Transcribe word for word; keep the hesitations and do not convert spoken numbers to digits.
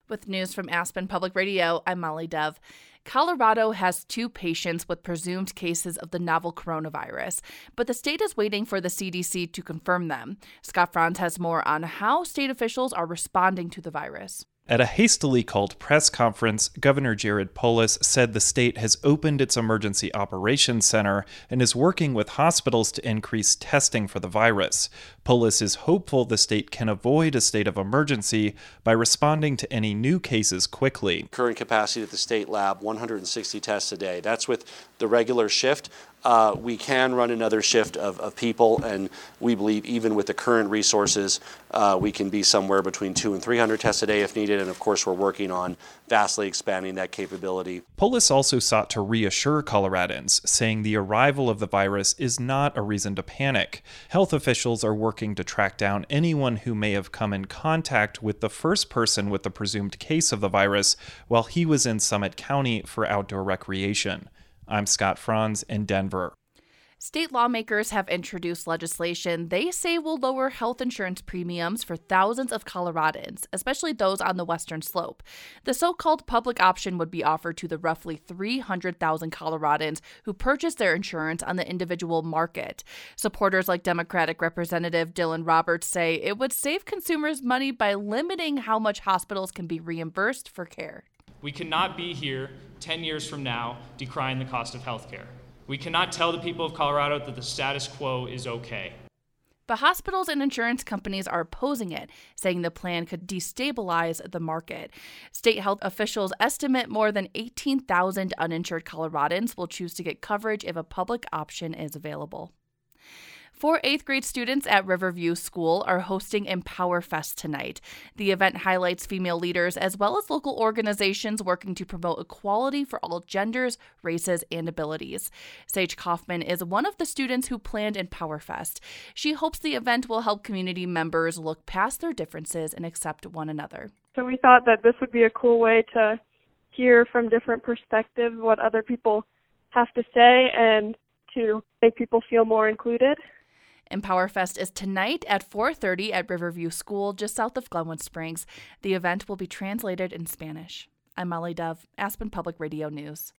With news from Aspen Public Radio, I'm Molly Dove. Colorado has two patients with presumed cases of the novel coronavirus, but the state is waiting for the C D C to confirm them. Scott Franz has more on how state officials are responding to the virus. At a hastily called press conference, Governor Jared Polis said the state has opened its emergency operations center and is working with hospitals to increase testing for the virus. Polis is hopeful the state can avoid a state of emergency by responding to any new cases quickly. Current capacity at the state lab, one hundred sixty tests a day. That's with the regular shift. Uh, we can run another shift of, of people, and we believe even with the current resources, uh, we can be somewhere between two and three hundred tests a day if needed. And of course, we're working on vastly expanding that capability. Polis also sought to reassure Coloradans, saying the arrival of the virus is not a reason to panic. Health officials are working to track down anyone who may have come in contact with the first person with the presumed case of the virus while he was in Summit County for outdoor recreation. I'm Scott Franz in Denver. State lawmakers have introduced legislation they say will lower health insurance premiums for thousands of Coloradans, especially those on the western slope. The so-called public option would be offered to the roughly three hundred thousand Coloradans who purchase their insurance on the individual market. Supporters like Democratic Representative Dylan Roberts say it would save consumers money by limiting how much hospitals can be reimbursed for care. We cannot be here ten years from now decrying the cost of health care. We cannot tell the people of Colorado that the status quo is okay. But hospitals and insurance companies are opposing it, saying the plan could destabilize the market. State health officials estimate more than eighteen thousand uninsured Coloradans will choose to get coverage if a public option is available. Four eighth grade students at Riverview School are hosting Empower Fest tonight. The event highlights female leaders as well as local organizations working to promote equality for all genders, races, and abilities. Sage Kaufman is one of the students who planned Empower Fest. She hopes the event will help community members look past their differences and accept one another. So we thought that this would be a cool way to hear from different perspectives what other people have to say and to make people feel more included. Empower Fest is tonight at four thirty at Riverview School, just south of Glenwood Springs. The event will be translated in Spanish. I'm Molly Dove, Aspen Public Radio News.